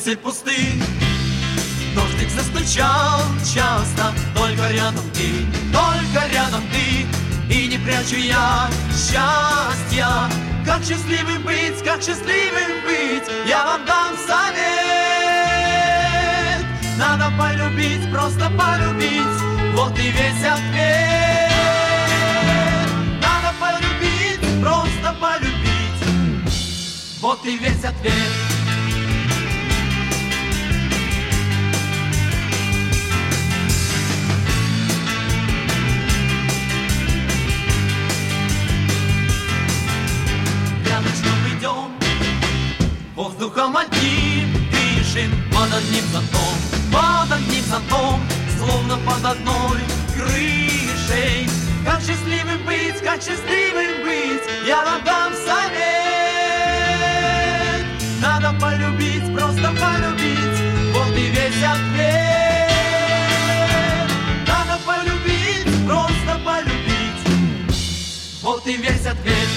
мысль пустых. Дождик застучал часто, только рядом ты, только рядом ты. И не прячу я счастья. Как счастливым быть, как счастливым быть, я вам дам совет. Надо полюбить, просто полюбить, вот и весь ответ. Надо полюбить, просто полюбить, вот и весь ответ. Воздухом одним дышим, под одним зонтом, словно под одной крышей. Как счастливым быть, как счастливым быть, я вам дам совет. Надо полюбить, просто полюбить, вот и весь ответ. Надо полюбить, просто полюбить, вот и весь ответ.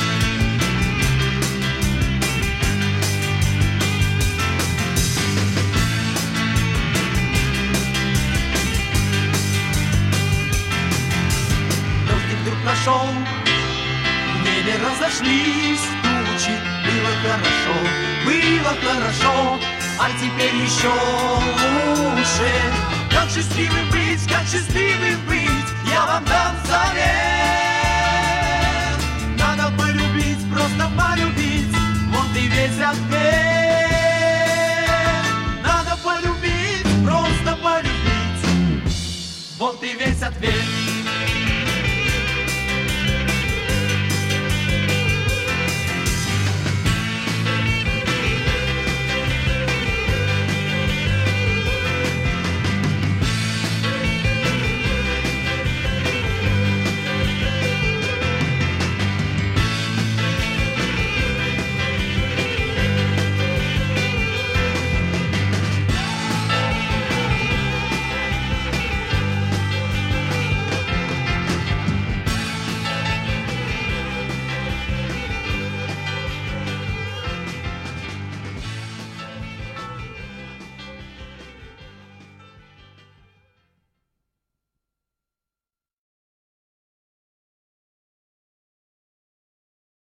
Прошел, в небе разошлись тучи, было хорошо, а теперь еще лучше. Как счастливым быть, я вам дам совет. Надо полюбить, просто полюбить, вот и весь ответ.